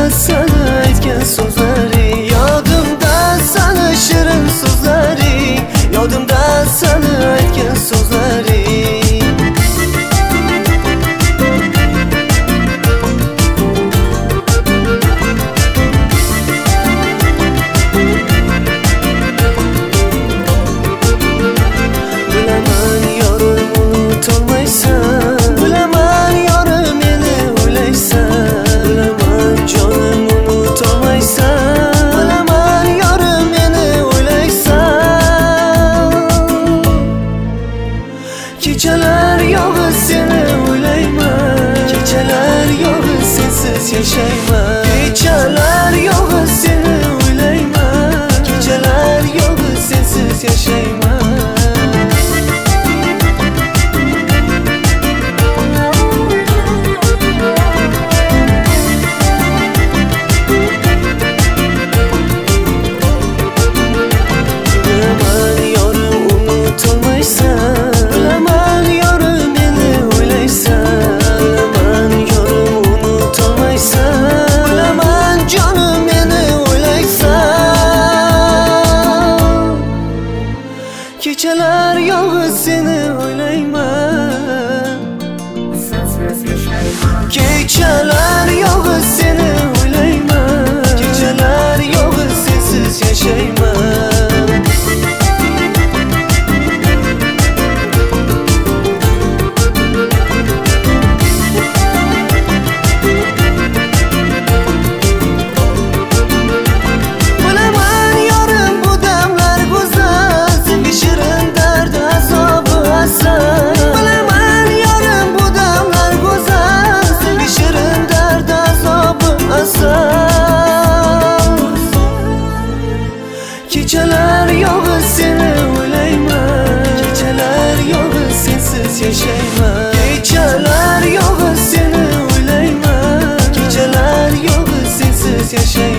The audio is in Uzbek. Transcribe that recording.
sana aytgan so'zlaring, yodimda sana shirin so'zlaring, yodimda sana aytgan so'zlaring. Bilaman yorim unutolmaysan, bilaman yorim meni o'ylaysan, bilaman jonim unutolmaysan, bilaman yorim meni o'ylaysan. Kechalar yog'i seni o'ylayman, kechalar yog'i sensiz yashayman, kechalar yog'i seni o'ylayman, kechalar yog'i sensiz yashayman. Kechalar yog'i seni o'ylayman, kechalar yog'i seni o'ylayman, kechalar yog'i sensiz yashayman. Bilaman yorim bu damlar go'zal, senga shirin dard azobi asal. Bilaman yorim bu damlar go'zal, senga shirin dard azobi asal. Kechalar yog'i seni o'ylayman, kechalar yog'i sensiz yashayman, kechalar yog'i seni o'ylayman, kechalar yog'i sensiz yashayman.